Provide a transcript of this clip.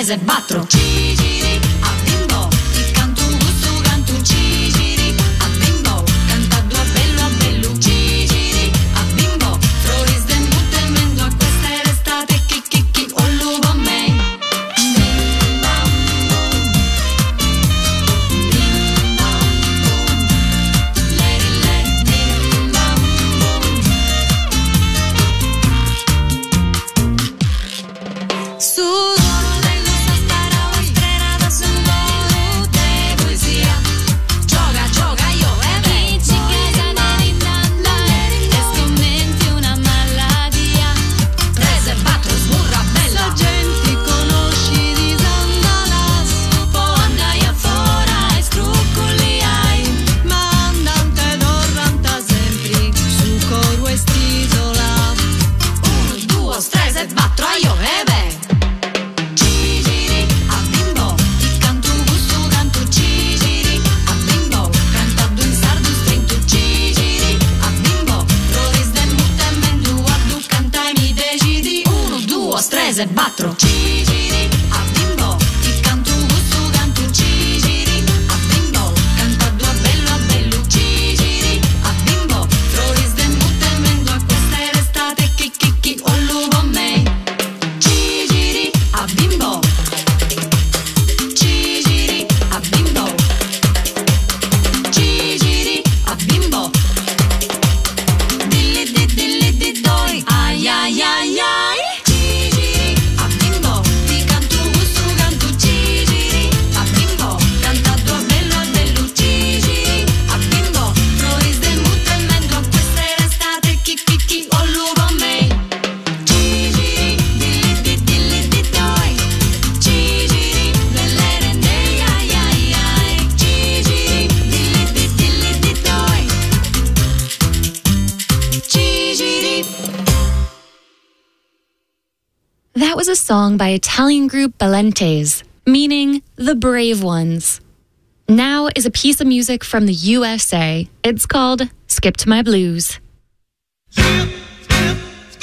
strese, battro. Ci giri a bimbo, il canto gusto canto. Ci giri a bimbo, canta due a bello, ci giri a bimbo, floris de mutemento a questa estate, chi, o lupo me. Battro. Ci giri a bimbo, il canto gusto canto. Ci giri a bimbo, canta due a bello, ci giri a bimbo, floris de mutemento a questa estate, chi, o lupo me. Ci giri a bimbo, ci giri a bimbo, ci giri a bimbo, dilli di doi, ai ai ai ai. That was a song by Italian group Balentes, meaning the brave ones. Now is a piece of music from the USA. It's called Skip to My Blues. Yeah.